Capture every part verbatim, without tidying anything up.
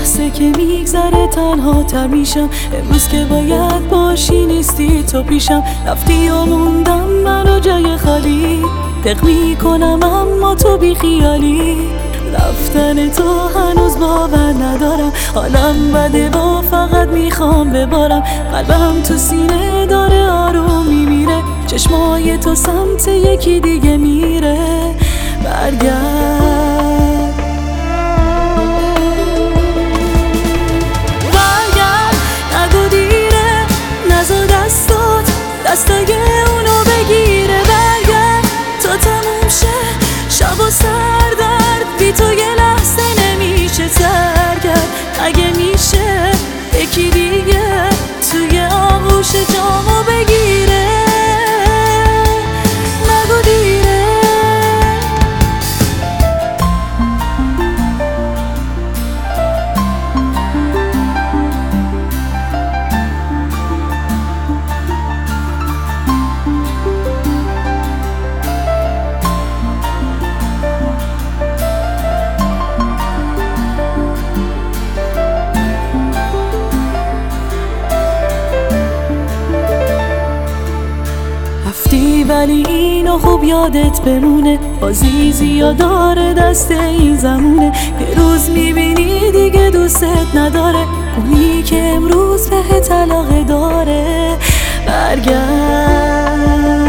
لحظه که میگذره تنها تر میشم. امروز که باید باشی نیستی تو پیشم. رفتی و موندم منو جای خالی، دق میکنم اما تو بی خیالی. رفتن تو هنوز باور ندارم، حالم بده و فقط میخوام ببارم. قلبم تو سینه داره آروم میمیره، چشمای تو سمت یکی دیگه میره. برگرد برگرد نگو دیره، نزا دستات دستای اونو بگیره. برگرد تا تموم شه شب و سردرد، بی تو یه لحظه نمیشه تر کرد. اگه میشه یکی دیگه توی آغوش جامو بگیره. نگو دیره. رفتی ولی اینو خوب یادت بمونه، عزیزی یا داره دست این زمونه. یه روز میبینی دیگه دوستت نداره، اونی که امروز بهت علاقه داره. برگرد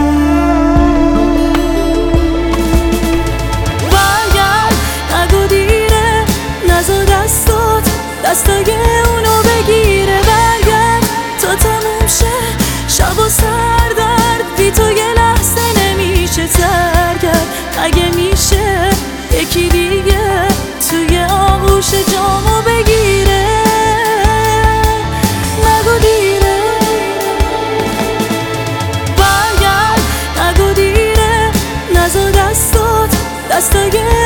برگرد نگو دیره، نزا دستات دستای اونو بگیره. برگرد تا تموم شه شب و سردرد، بی تو یه لحظه نمیشه تر کرد. اگه میشه یکی دیگه توی آغوش جامو بگیره. نگو دیره. برگرد نگو دیره، نزا دستات دستای